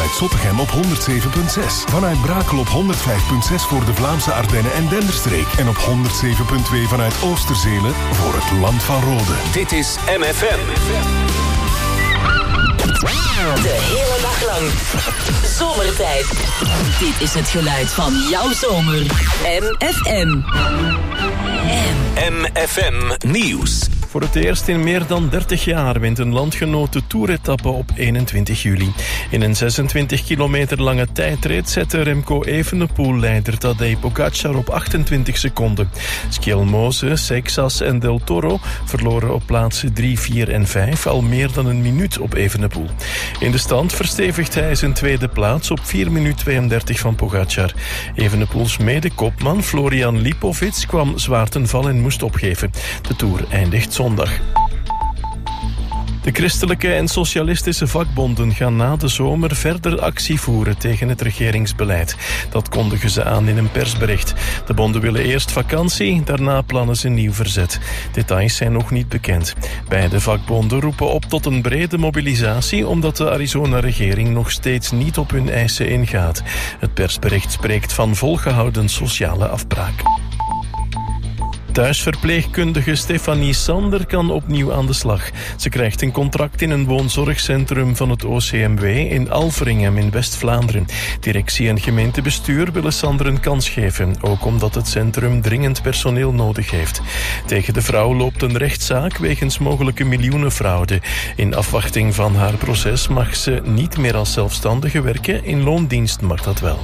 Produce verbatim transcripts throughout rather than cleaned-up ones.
vanuit Zottegem op honderd zeven komma zes. Vanuit Brakel op honderd vijf komma zes voor de Vlaamse Ardennen en Denderstreek. En op honderd zeven komma twee vanuit Oosterzelen voor het Land van Rode. Dit is M F M. De hele dag lang. Zomertijd. Dit is het geluid van jouw zomer. M F M. M F M Nieuws. Voor het eerst in meer dan dertig jaar wint een landgenoot de Tour-etappe op eenentwintig juli. In een zesentwintig kilometer lange tijdrit zette Remco Evenepoel leider Tadej Pogacar op achtentwintig seconden. Schielmoze, Seixas en Del Toro verloren op plaatsen drie, vier en vijf al meer dan een minuut op Evenepoel. In de stand verstevigt hij zijn tweede plaats op vier minuten tweeëndertig van Pogacar. Evenepoels mede-kopman Florian Lipovic kwam zwaar ten val en moest opgeven. De Tour eindigt zondag. De christelijke en socialistische vakbonden gaan na de zomer verder actie voeren tegen het regeringsbeleid. Dat kondigen ze aan in een persbericht. De bonden willen eerst vakantie, daarna plannen ze nieuw verzet. Details zijn nog niet bekend. Beide vakbonden roepen op tot een brede mobilisatie omdat de Arizona-regering nog steeds niet op hun eisen ingaat. Het persbericht spreekt van volgehouden sociale afbraak. Thuisverpleegkundige Stefanie Sander kan opnieuw aan de slag. Ze krijgt een contract in een woonzorgcentrum van het O C M W in Alveringhem in West-Vlaanderen. Directie en gemeentebestuur willen Sander een kans geven, ook omdat het centrum dringend personeel nodig heeft. Tegen de vrouw loopt een rechtszaak wegens mogelijke miljoenenfraude. In afwachting van haar proces mag ze niet meer als zelfstandige werken, in loondienst mag dat wel.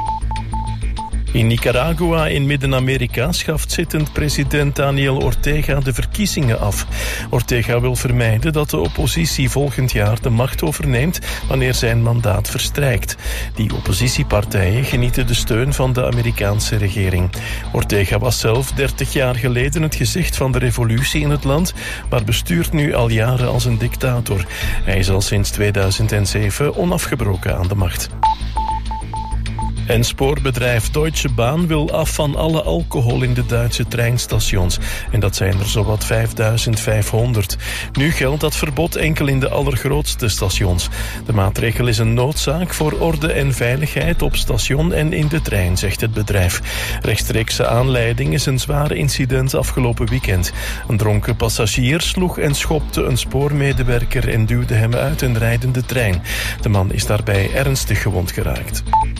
In Nicaragua in Midden-Amerika schaft zittend president Daniel Ortega de verkiezingen af. Ortega wil vermijden dat de oppositie volgend jaar de macht overneemt wanneer zijn mandaat verstrijkt. Die oppositiepartijen genieten de steun van de Amerikaanse regering. Ortega was zelf dertig jaar geleden het gezicht van de revolutie in het land, maar bestuurt nu al jaren als een dictator. Hij is al sinds tweeduizend zeven onafgebroken aan de macht. En spoorbedrijf Deutsche Bahn wil af van alle alcohol in de Duitse treinstations. En dat zijn er zowat vijfduizend vijfhonderd. Nu geldt dat verbod enkel in de allergrootste stations. De maatregel is een noodzaak voor orde en veiligheid op station en in de trein, zegt het bedrijf. Rechtstreekse aanleiding is een zwaar incident afgelopen weekend. Een dronken passagier sloeg en schopte een spoormedewerker en duwde hem uit een rijdende trein. De man is daarbij ernstig gewond geraakt.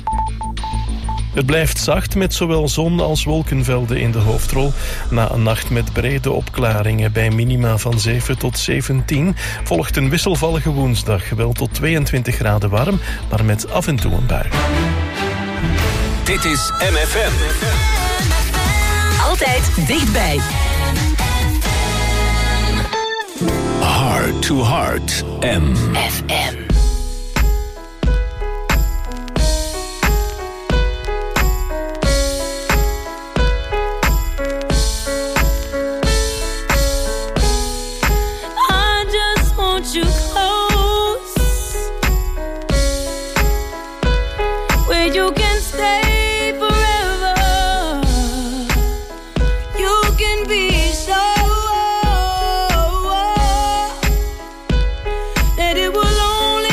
Het blijft zacht met zowel zon als wolkenvelden in de hoofdrol. Na een nacht met brede opklaringen bij minima van zeven tot zeventien... volgt een wisselvallige woensdag, wel tot tweeëntwintig graden warm, maar met af en toe een bui. Dit is M F M. Altijd dichtbij. Heart to Heart. M F M. You close, where you can stay forever. You can be sure that it will only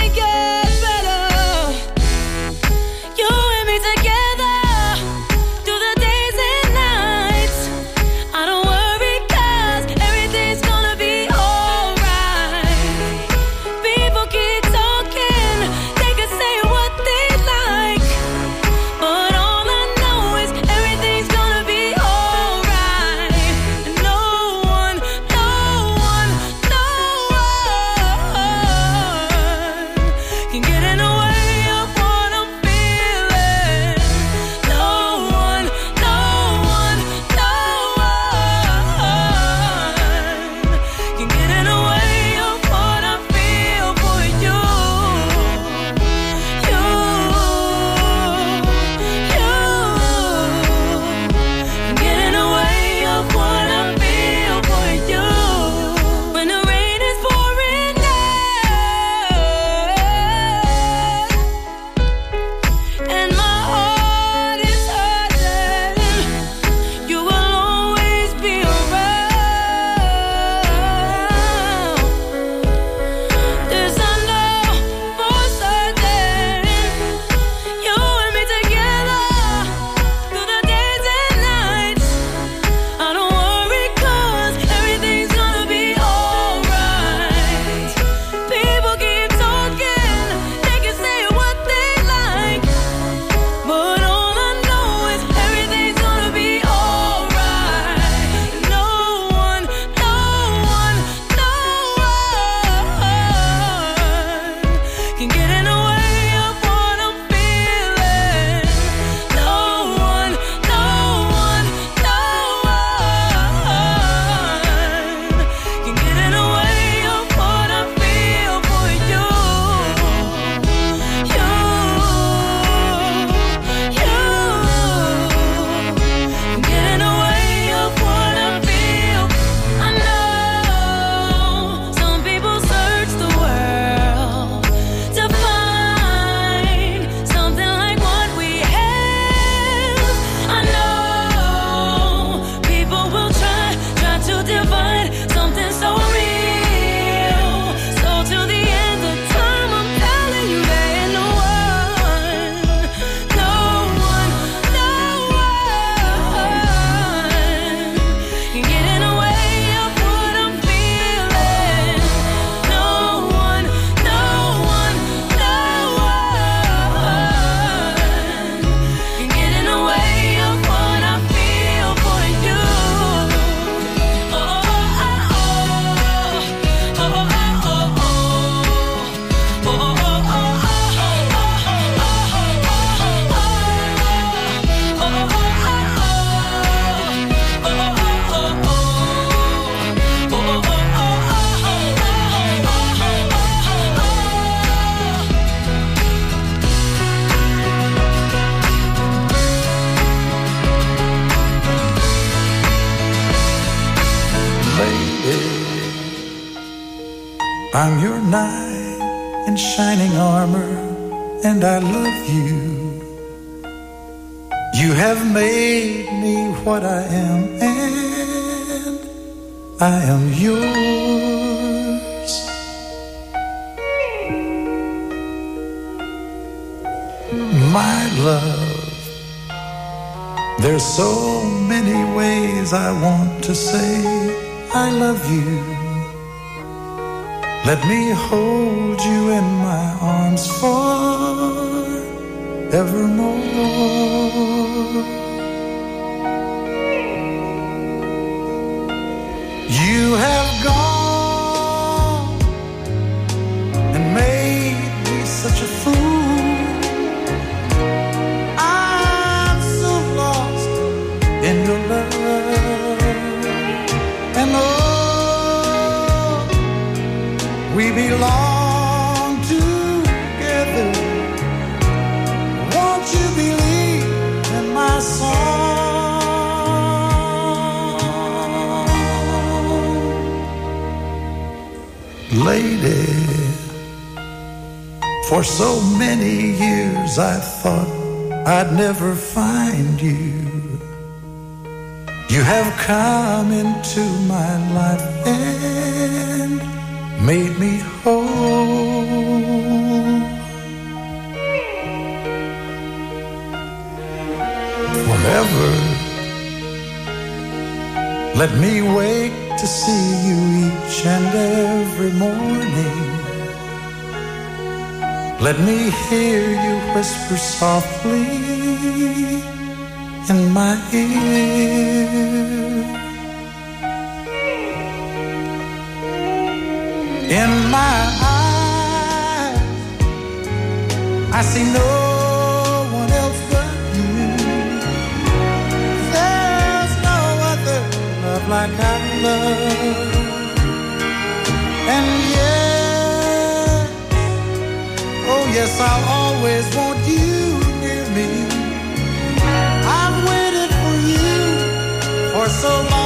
I'm your knight in shining armor, and I love you. You have made me what I am, and I am yours. My love, there's so many ways I want to say I love you. Let me hold you in my arms forevermore. You have gone and made me such a fool. I'm so lost in your love. And oh, we belong together. Won't you believe in my song? Lady, for so many years I thought I'd never find you. You have come into my life and made me whole. Forever, let me wake to see you each and every morning. Let me hear you whisper softly in my ear. In my eyes, I see no one else but you. There's no other love like I love. And yes, oh yes, I'll always want you near me. I've waited for you for so long.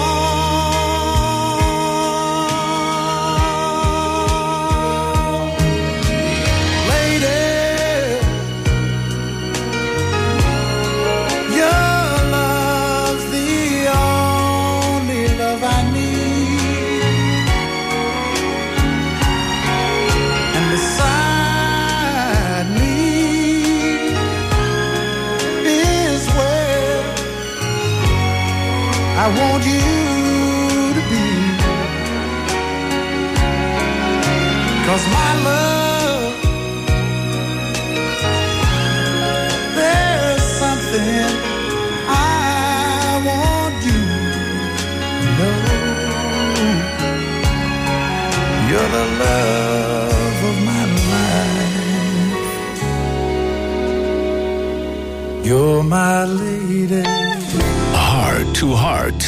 I want you to be, 'cause my love, there's something I want you to know. You're the love of my life. You're my lady. Heart to Heart.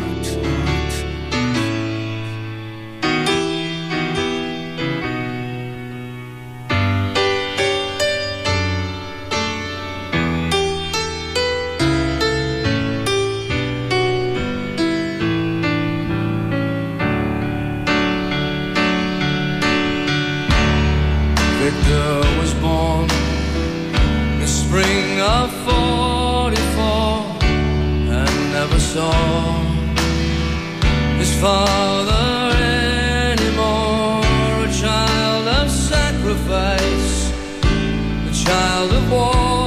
Victor was born the spring of forty-four and never saw his father anymore. A child of sacrifice, a child of war,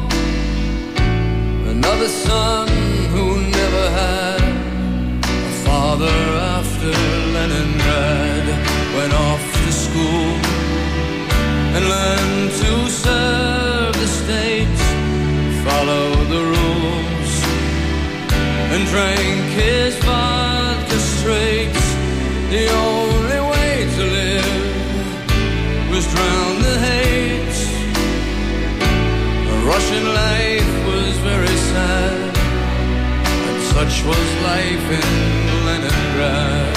another son who never had a father after Leningrad. Went off to school and learned to serve the state, follow the rules, and drank his vodka straight. The only way to live was drown the hate. A Russian life was very sad, and such was life in Leningrad.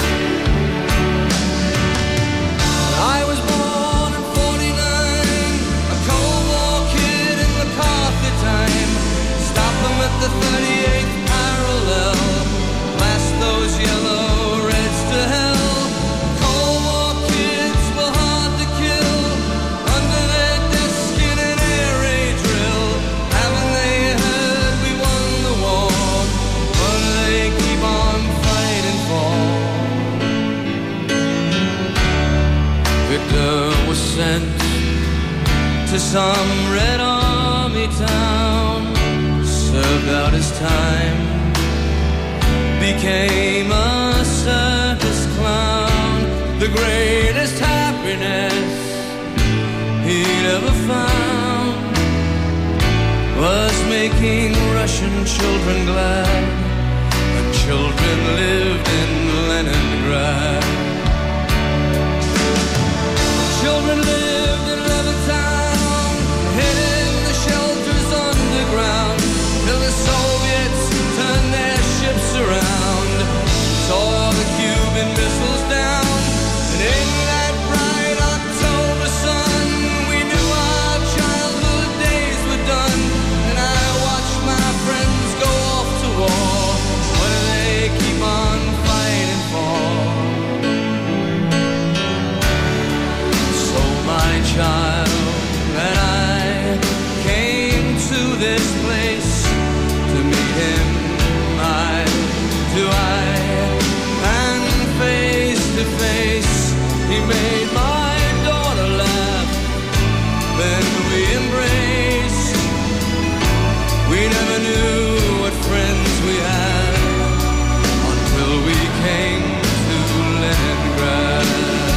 I was born in forty-nine, a Cold War kid in McCarthy time. Stop them at the thirty-eighth parallel, blast those yellow reds to hell. Cold War kids were to some Red Army town, served out his time, became a circus clown. The greatest happiness he'd ever found was making Russian children glad, when children lived in Leningrad. Children lived in Levittown, hidden the shelters underground, till the Soviets turned their ships around, tore the Cuban missiles down, and in that bright October sun, we knew our childhood days were done. And I watched my friends go off to war. What do they keep on fighting for? So my child and I came to this place to meet him, eye to eye, and face to face. He made my daughter laugh, then we embraced. We never knew what friends we had until we came to Leningrad.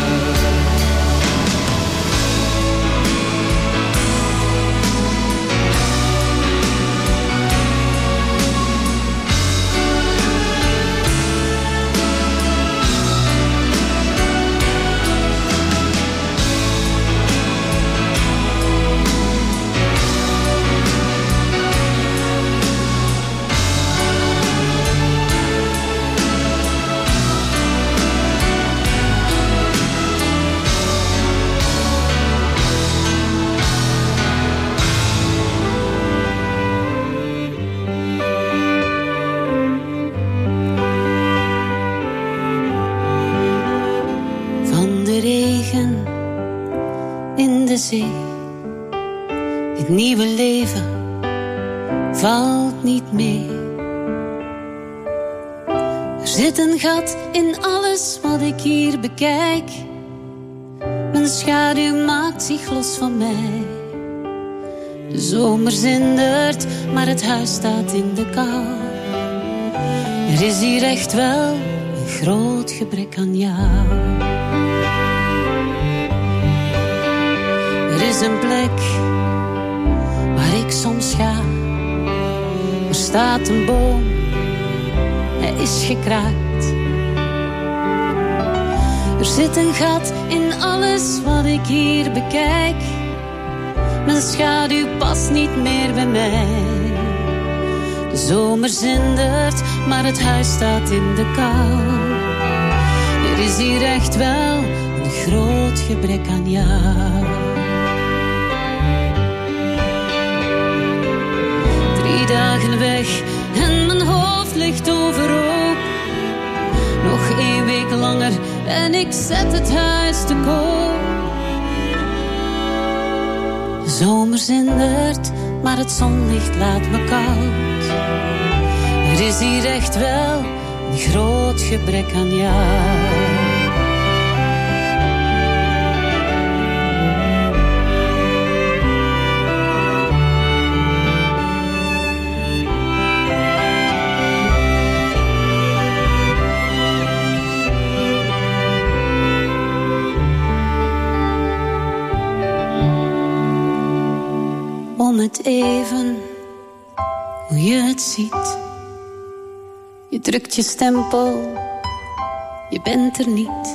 Het nieuwe leven valt niet mee. Er zit een gat in alles wat ik hier bekijk. Mijn schaduw maakt zich los van mij. De zomer zindert, maar het huis staat in de kou. Er is hier echt wel een groot gebrek aan jou. Er is een plek waar ik soms ga. Er staat een boom, hij is gekraakt. Er zit een gat in alles wat ik hier bekijk. Mijn schaduw past niet meer bij mij. De zomer zindert, maar het huis staat in de kou. Er is hier echt wel een groot gebrek aan jou. Drie dagen weg en mijn hoofd ligt overhoop. Nog één week langer en ik zet het huis te koop. De zomer zindert, maar het zonlicht laat me koud. Er is hier echt wel een groot gebrek aan jou. Om het even, hoe je het ziet. Je drukt je stempel, je bent er niet.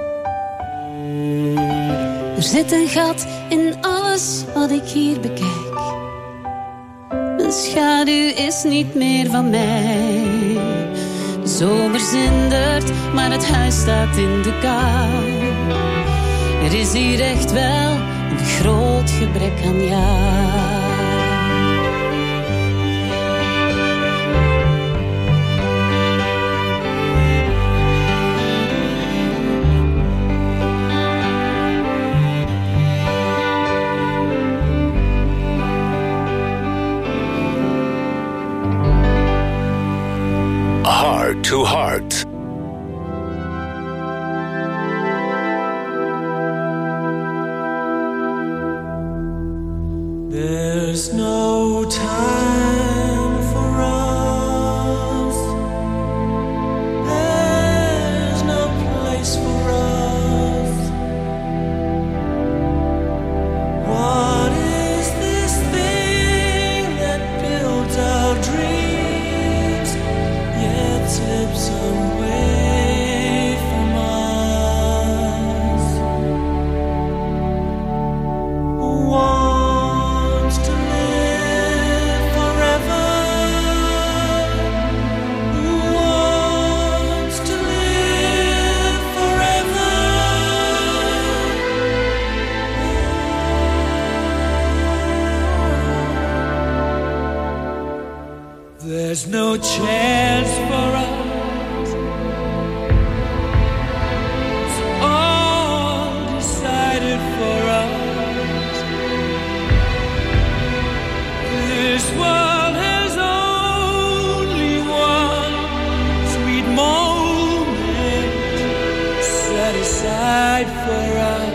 Er zit een gat in alles wat ik hier bekijk. Mijn schaduw is niet meer van mij. De zomer zindert, maar het huis staat in de kou. Er is hier echt wel een groot gebrek aan jou. Heart to Heart. There's no time for us. There's no place for us. What is this thing that builds our dreams yet slips away from us? What There's no chance for us. It's all decided for us. This world has only one sweet moment set aside for us.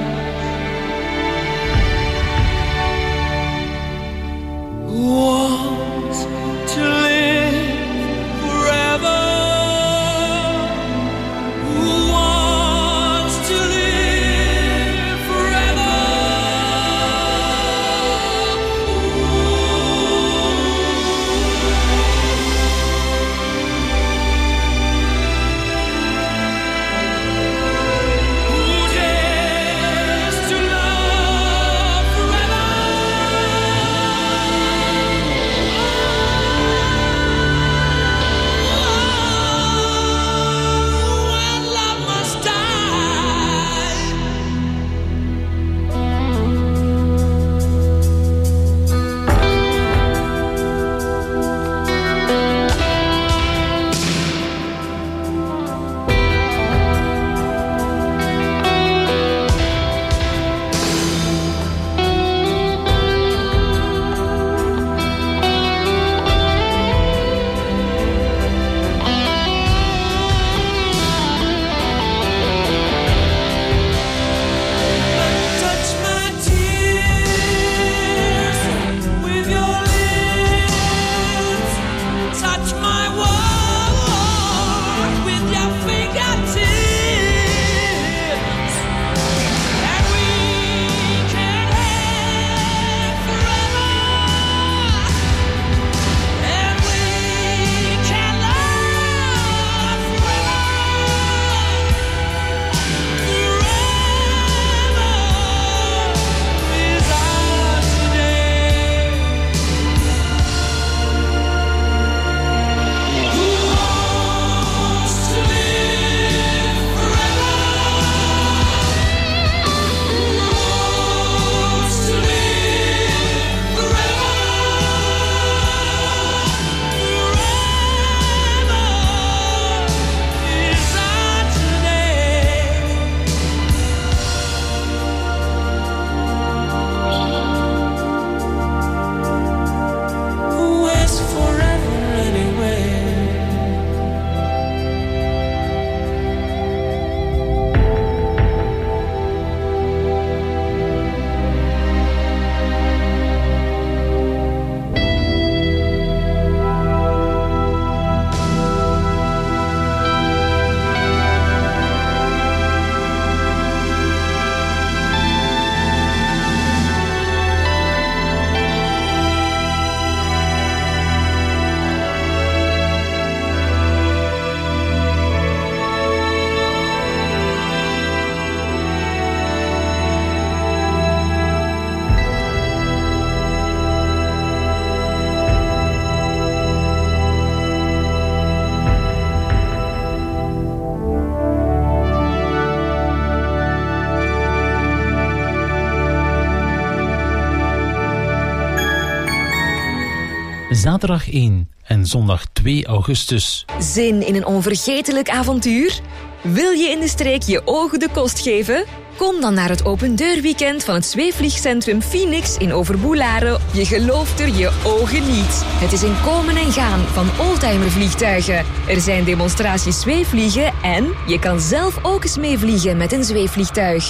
Want to live forever. Who wants to live forever? Who dares to love forever? Zaterdag één en zondag twee augustus. Zin in een onvergetelijk avontuur? Wil je in de streek je ogen de kost geven? Kom dan naar het opendeurweekend van het zweefvliegcentrum Phoenix in Overboelaren. Je gelooft er je ogen niet. Het is een komen en gaan van oldtimervliegtuigen. Er zijn demonstraties zweefvliegen en je kan zelf ook eens meevliegen met een zweefvliegtuig.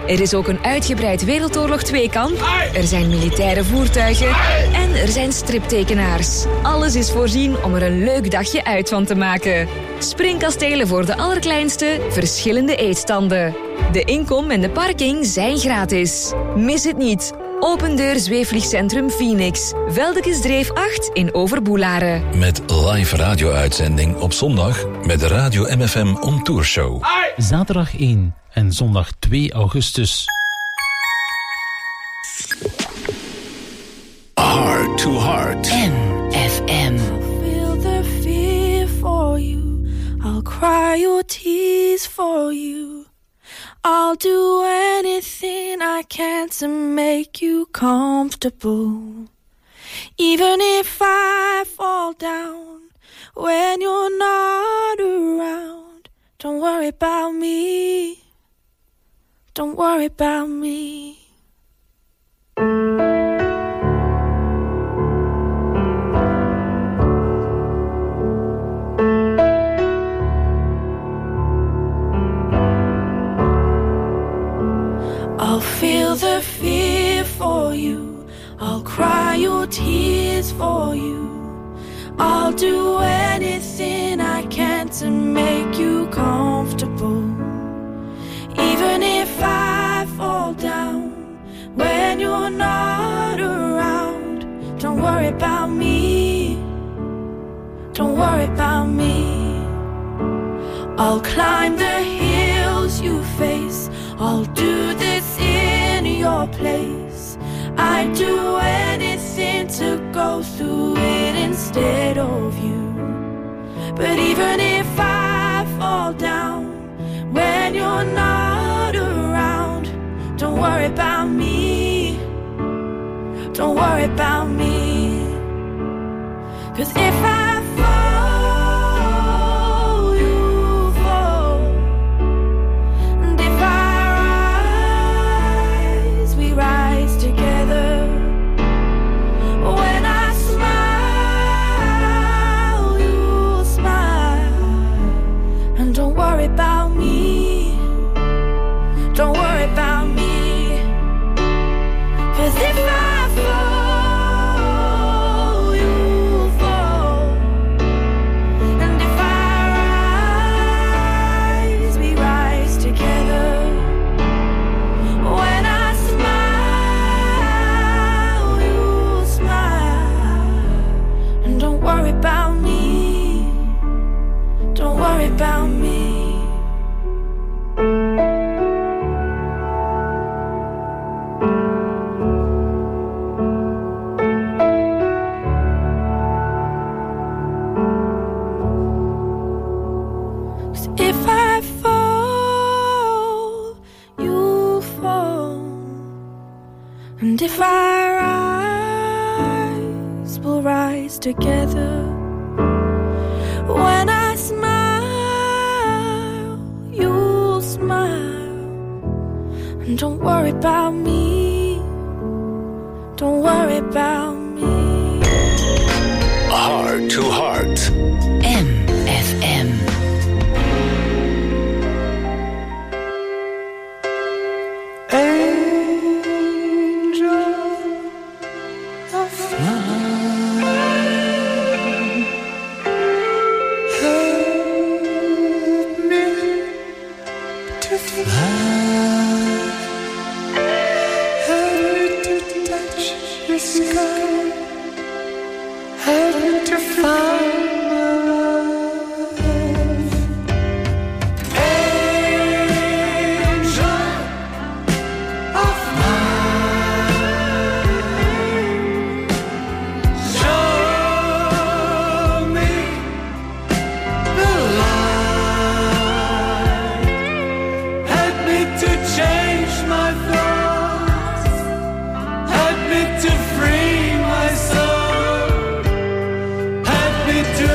Er is ook een uitgebreid Wereldoorlog twee-kamp. Er zijn militaire voertuigen. En er zijn striptekenaars. Alles is voorzien om er een leuk dagje uit van te maken. Springkastelen voor de allerkleinste, verschillende eetstanden. De inkom en de parking zijn gratis. Mis het niet. Open deur zweefvliegcentrum Phoenix. Veldekesdreef acht in Overboelaren. Met live radio-uitzending op zondag met de Radio M F M On Tour Show. Zaterdag één en zondag twee augustus. Heart to Heart. M F M. Feel the fear for you. I'll cry your tears for you. I'll do anything I can to make you comfortable. Even if I fall down when you're not around. Don't worry about me. Don't worry about me. I'll feel the fear for you. I'll cry your tears for you. I'll do anything I can to make you comfortable. Even if I fall down when you're not around. Don't worry about me. Don't worry about me. I'll climb the hills you face. I'll do this in your place. I'd do anything to go through it instead of you. But even if I fall down when you're not around, don't worry about me. Don't worry about me. 'Cause if I fall, you fall. And if I rise, we rise together. When I smile, you smile. And don't worry about me. Don't worry about me. 'Cause if I fall, you fall. And if I rise, we rise together. When I smile, you smile. And don't worry about me. Don't worry about me. If I fall, you fall. And if I rise, we'll rise together. When I smile, you'll smile. And don't worry about me. Don't worry about me. Heart to Heart. M F M. To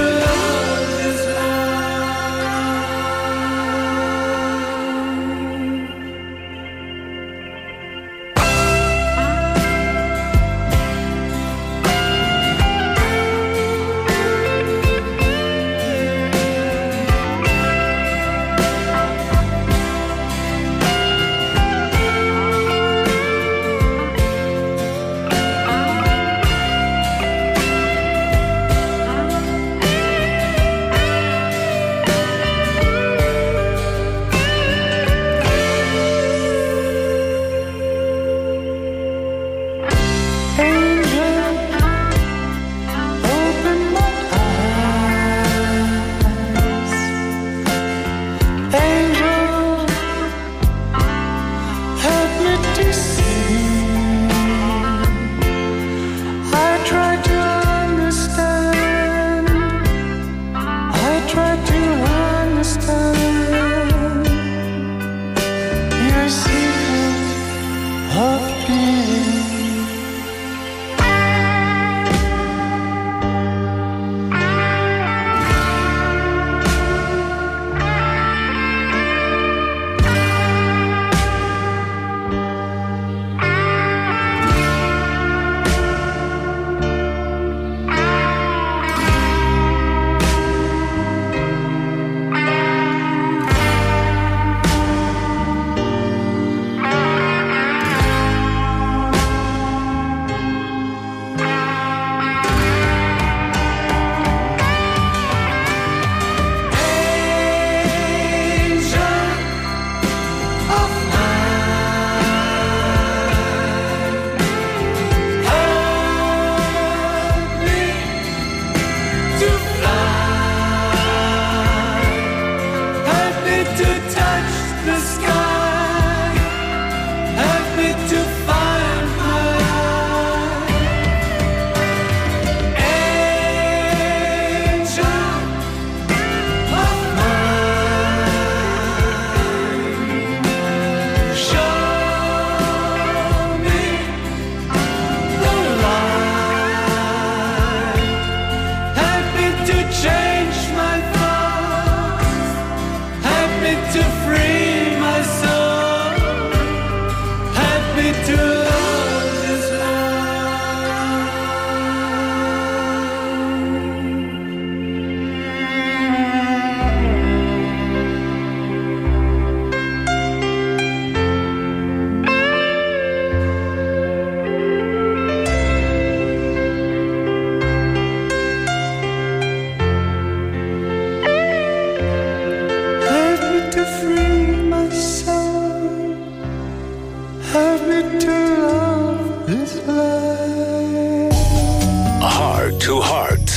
Heart to Heart.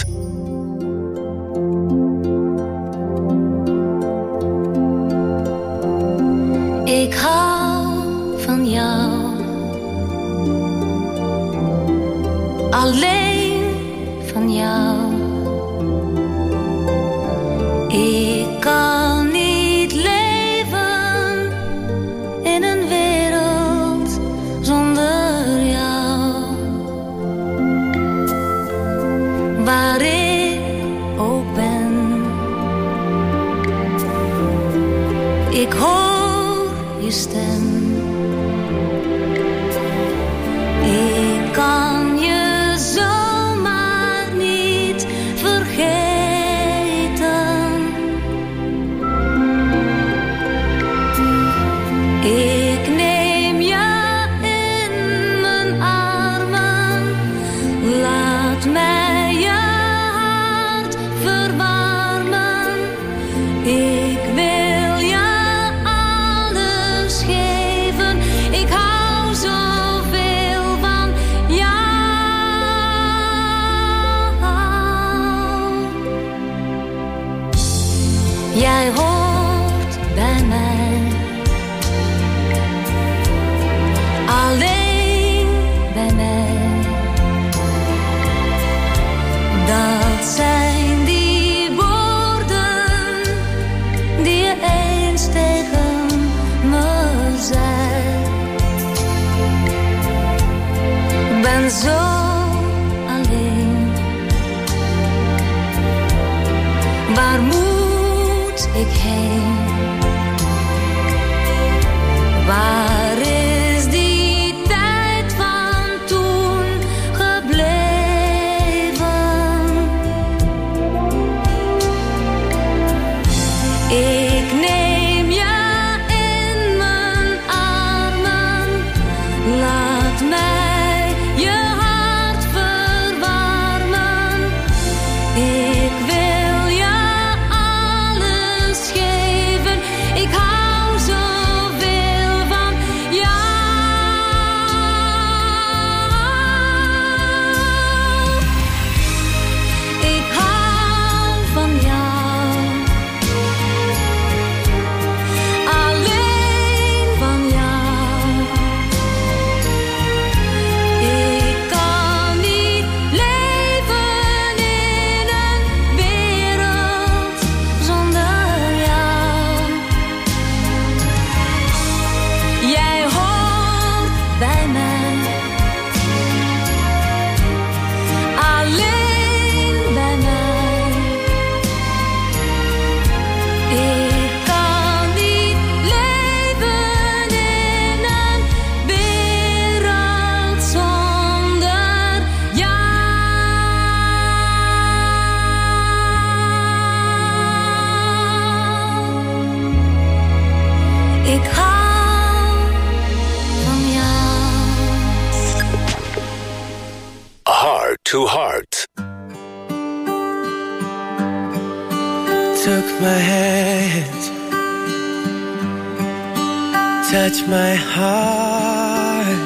Ik hou van jou. Alleen van jou. Ik kan niet leven in een wereld zonder jou. Waar ik ook ben. Ik hoor je stem. Ik kan je zomaar niet vergeten. Ik neem je in mijn armen. Laat mij je hart verwarmen. Ik wil je alles geven. Ik hou zoveel van jou. Jij hoort bij mij. Alleen bij mij. Dat zijn die woorden die je eens tegen me zei. Ik ben zo alleen. Waar moet ik heen? Waar is die tijd van toen gebleven? Ik neem je in mijn armen. Laat mij je hart verwarmen. Ik wil je alles geven. Ik hou zoveel van jou. Ik hou van jou. Alleen van jou. Ik kan niet leven in een wereld zonder jou. Jij hoort bij mij. Alleen bij mij. Ik kan niet leven in een wereld zonder jou. Ik hou van jou. Heart to Heart. Took my hand, touched my heart,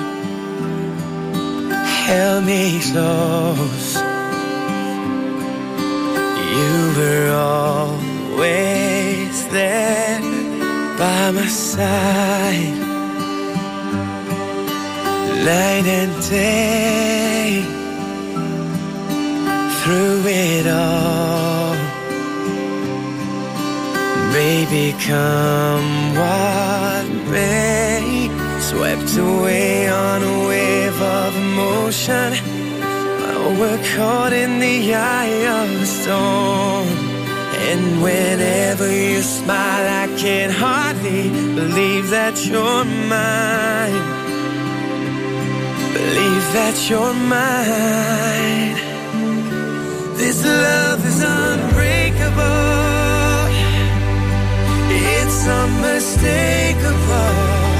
held me close. You were always there by my side, night and day, through it all. Baby, come what may, swept away on a wave of emotion. Oh, we're caught in the eye of the storm. And whenever you smile, I can hardly believe that you're mine. Believe that you're mine. This love is unbreakable. It's unmistakable.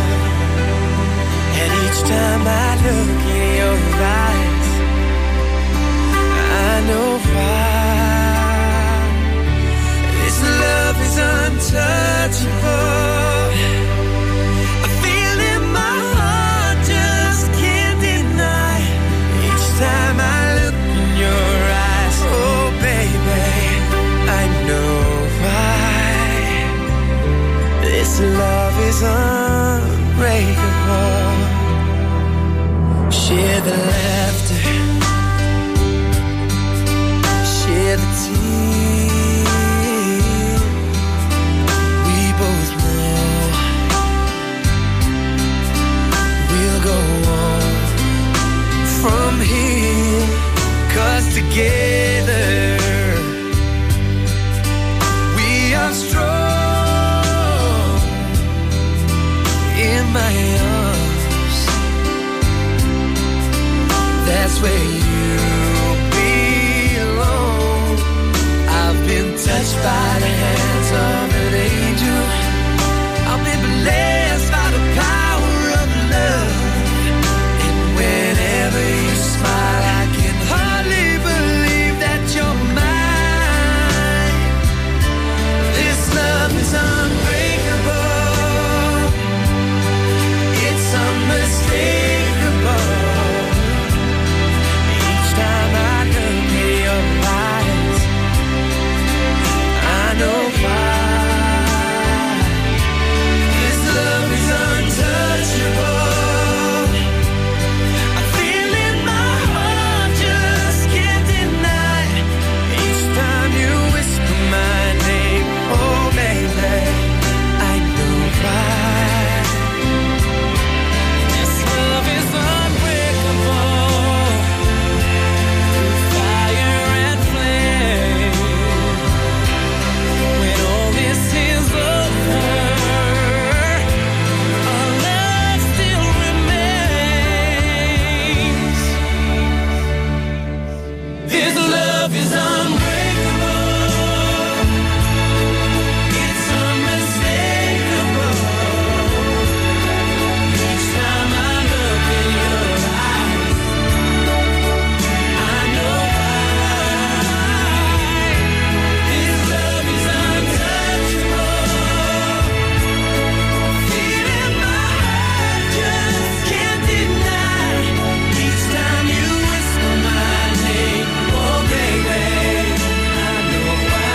And each time I look in your eyes, I know why. This love is untouchable. I feel in my heart, just can't deny. Each time I look in your eyes, is unbreakable. Share the laughter, share the tears. We both know we'll go on from here, 'cause together we are strong. In my arms, that's where you belong. I've been touched by the hands of an angel. I've been blessed by the power of love. And whenever you smile, I can hardly believe that you're mine. This love is unbreakable. It's unmistakable. Each time I look in your eyes, I know why. This love is untouchable. I feel in my heart, just can't deny. Each time you whisper my name, oh baby, I know why. This love is unbreakable. Through fire and flame. When all this is over, our love still remains. This love is unbreakable. It's unmistakable. Each time I look in your eyes, I know why. This love is untouchable. Feel in my heart, just can't deny. Each time you whisper my name, oh baby, I know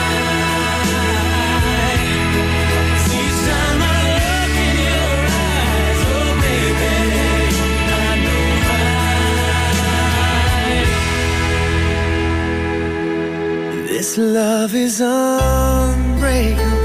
why. Each time I look in your eyes, oh baby, I know why. This love is unbreakable.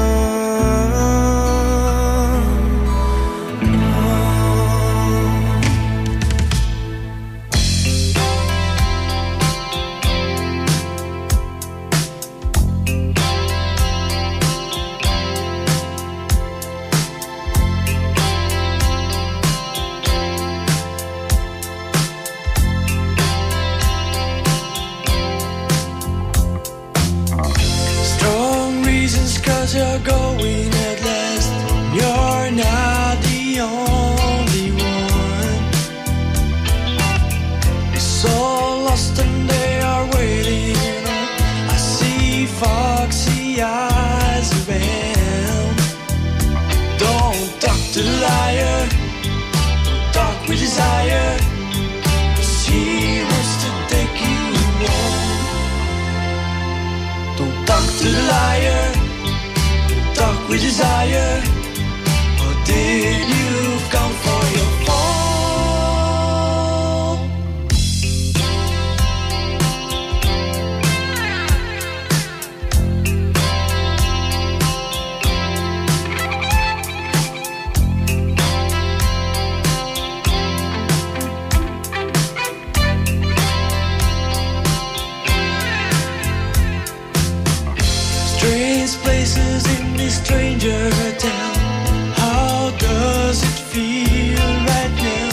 Strong reasons, 'cause you're going at last. You're not the only one. It's all lost and they are waiting. I see foxy eyes around. Don't talk to the liar, talk with desire. 'Cause he wants to take you home. Don't talk to the liar, talk with desire. Or did you come for your fall? Strange places in this stranger town. How does it feel right now?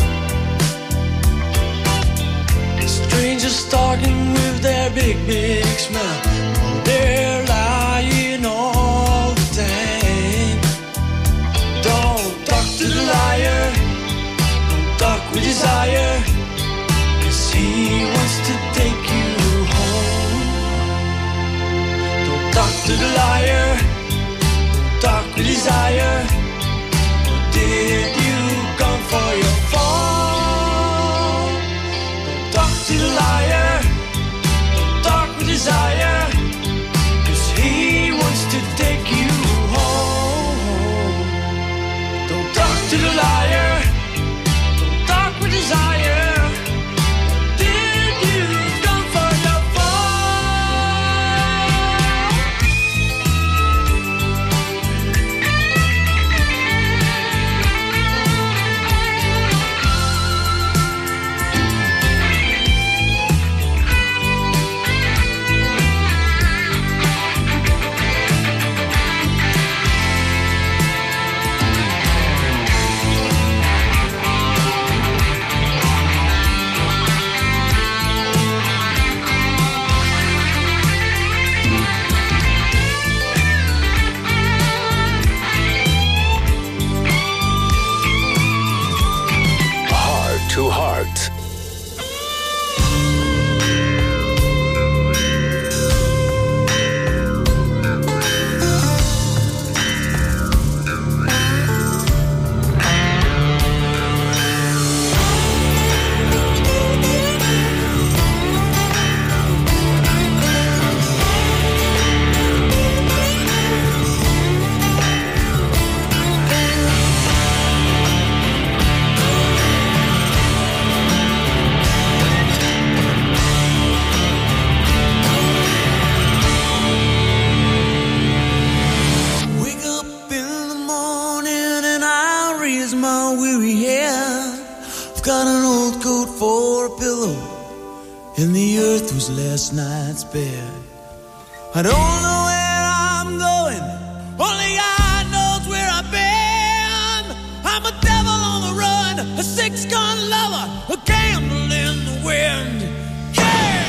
Strangers talking with their big, big smile. Oh, they're lying all the time. Don't talk to the liar, don't talk with desire. 'Cause he wants to take you home. Don't talk to the liar, don't talk with desire. Or did you come for your fall? Don't talk to the liar, don't talk with desire. 'Cause he wants to take you home. earth was last night's bed. I don't know where I'm going, only God knows where I've been. I'm a devil on the run, a six-gun lover, a candle in the wind. Yeah!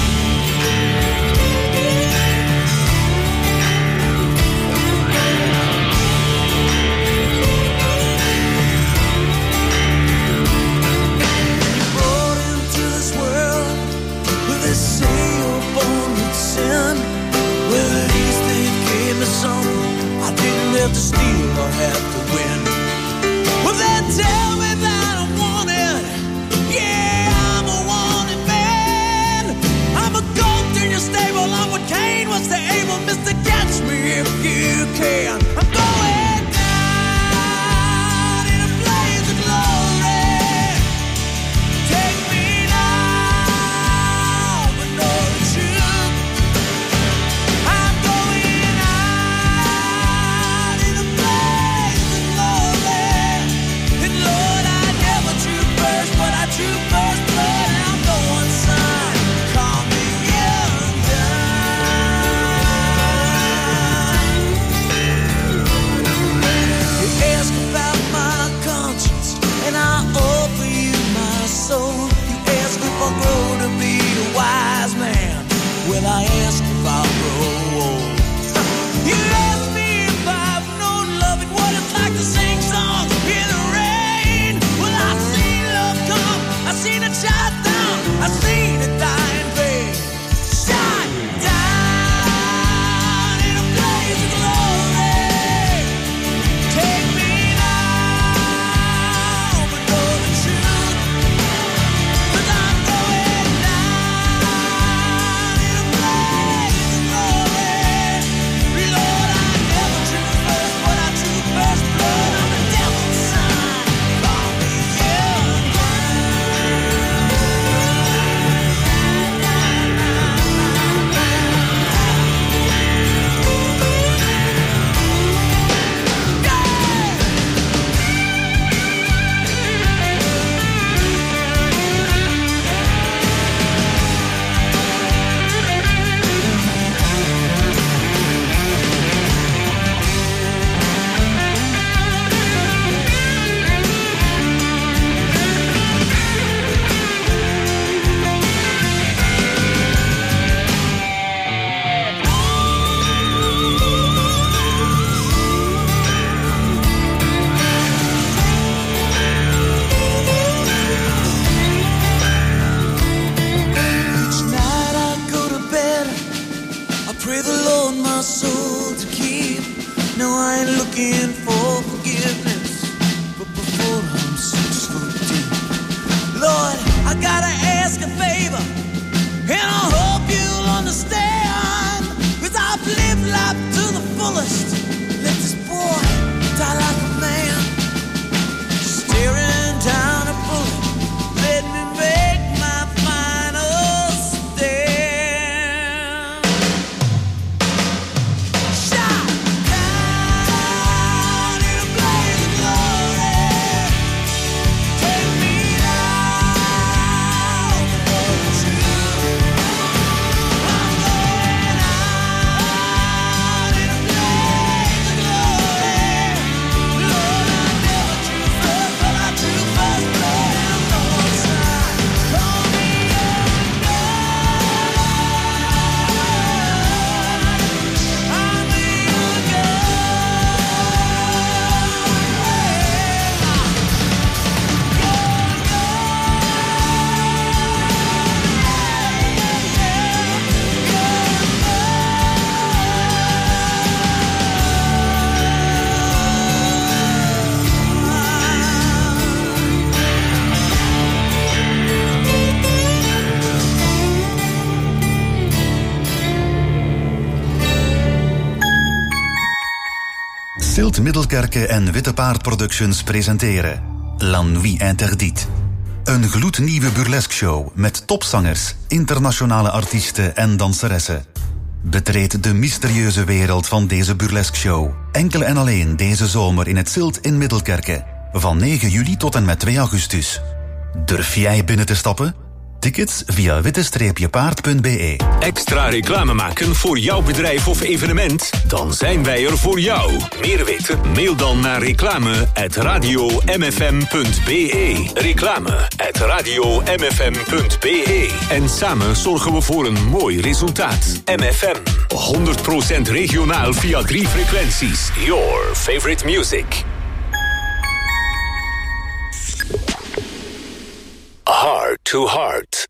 Born into this world where they say you're born with sin. Well, at least they gave me something I didn't have to steal or have to win. Well, they tell me that I'm wanted. Yeah, I'm a wanted man. I'm a goat in your stable. I'm what Cain was to Abel. Mister, catch me if you can. I'm going down in a blaze of glory. Take me now, but know the truth. I'm going out in a blaze of glory. And Lord, I never drew first, but I drew first blood. And I'm going, son, call me young You ask about my conscience, and I offer you my soul. You ask if I'll grow to be a wise man. Well, I ask if I'll grow old. You ask me if I've known love and what it's like to sing songs in the rain. Well, I've seen love come, I've seen it shot down, I've seen it die in vain. Shot down in a blaze of glory. Take me now, but know the truth. 'Cause I'm going down in a blaze of glory. Lord, I never drew first, but I drew first blood. I'm a devil's son, call me young Each night I go to bed, I pray the Lord my soul to keep. No, I ain't looking for forgiveness, but before I'm six foot deep. Lord, I gotta ask a favor, and I hope you'll understand. 'Cause I've lived life to the fullest. Let this boy die like a man. Staring down a bullet, let me make my final stand. Shot down in a blaze of glory. Take me now, for the truth. I'm going out in a blaze of glory. Lord, I never drew first, but I drew first blood. I'm going side, call me young gun. I'm a young Silt Middelkerke en Witte Paard Productions presenteren La Nuit Interdite. Een gloednieuwe burlesque show met topzangers, internationale artiesten en danseressen. Betreed de mysterieuze wereld van deze burlesque show. Enkel en alleen deze zomer in het Silt in Middelkerke. Van negen juli tot en met twee augustus. Durf jij binnen te stappen? Tickets via witte-paard punt b e. Extra reclame maken voor jouw bedrijf of evenement? Dan zijn wij er voor jou. Meer weten? Mail dan naar reclame at radio m f m punt b e. Reclame at radio m f m punt b e. En samen zorgen we voor een mooi resultaat. M F M, honderd procent regionaal via drie frequenties. Your favorite music. Heart to Heart.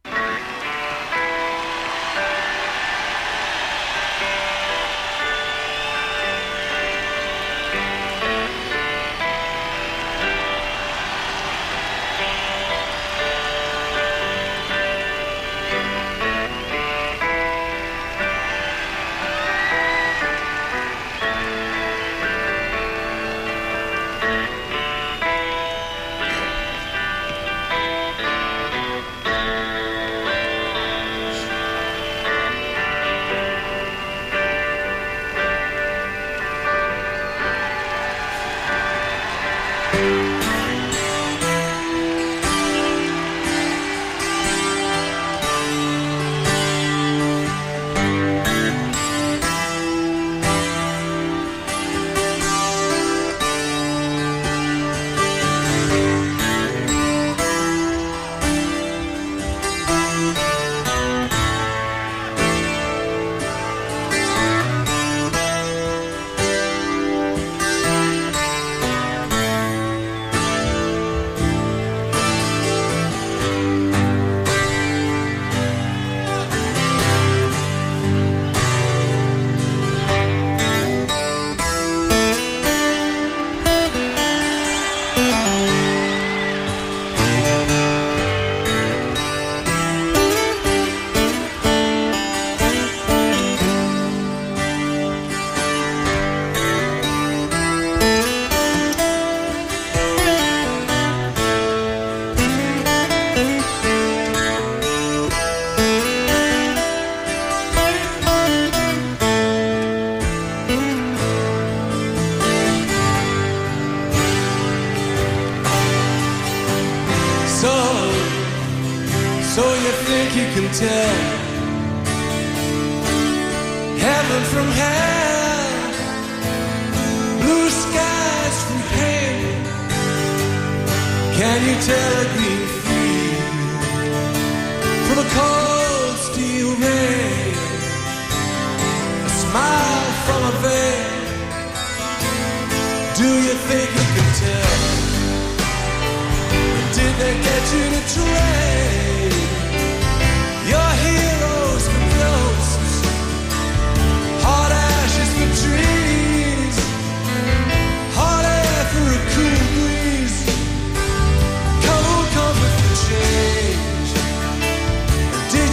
Did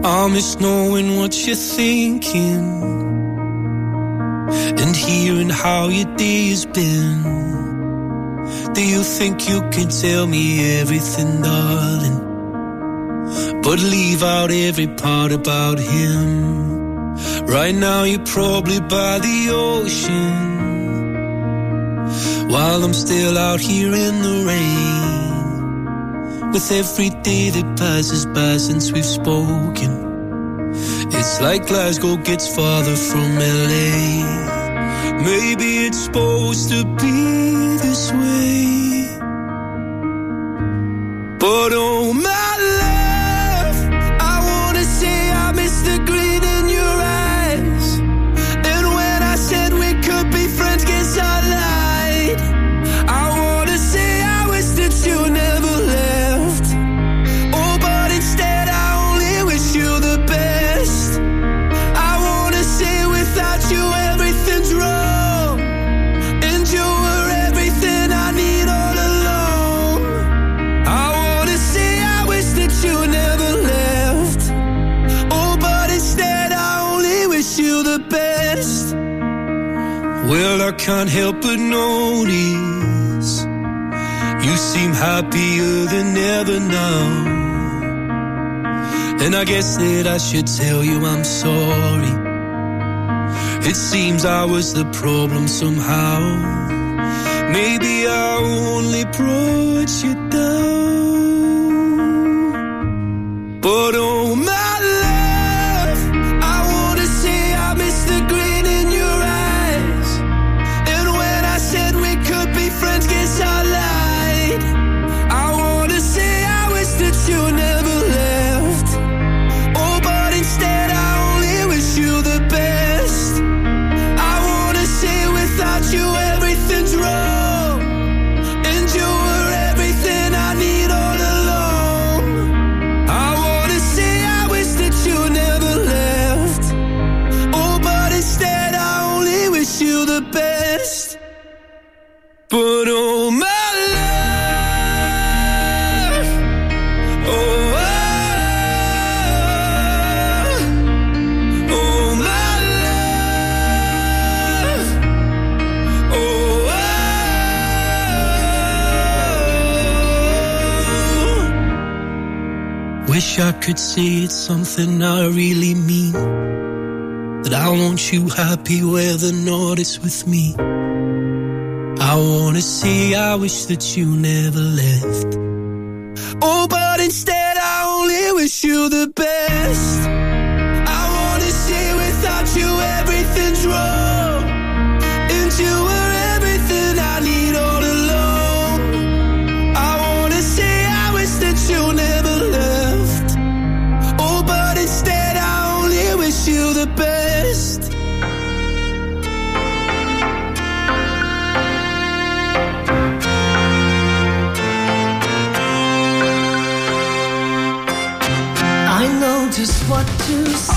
I miss knowing what you're thinking and hearing how your day has been. Do you think you can tell me everything, darling, but leave out every part about him? Right now you're probably by the ocean, while I'm still out here in the rain. With every day that passes by since we've spoken, it's like Glasgow gets farther from L A. Maybe it's supposed to be this way, but oh my love, I wanna say I miss the green in your eyes. And when I said we could be friends, guess I lied. I wanna say I wish that you never left. Oh, but instead I only wish you the best. I wanna say without you everything's wrong, and you were everything I need all along. I wanna say I wish that you never left. Oh, but instead I only wish you the best. Well, I can't help but notice you seem happier than ever now, and I guess that I should tell you I'm sorry. It seems I was the problem somehow. Maybe I only brought you down, but oh my love, I wanna say I miss the green in your eyes. And when I said we could be friends, guess I lied. I wanna say I wish that you never left. Oh, but instead I only wish you the best. I wanna say without you everything's wrong, and you were everything I need all along. I wanna say I wish that you never left. Oh, but instead I only wish you the best. But oh my love, oh, oh, oh my love, oh, oh. Wish I could say it's something I really mean, that I want you happy where the north is with me. I wanna say I wish that you never left. Oh, but instead I only wish you the best. I wanna say without you everything's wrong, and you were everything I need all along. I wanna say I wish that you never left. Oh, but instead I only wish you the best.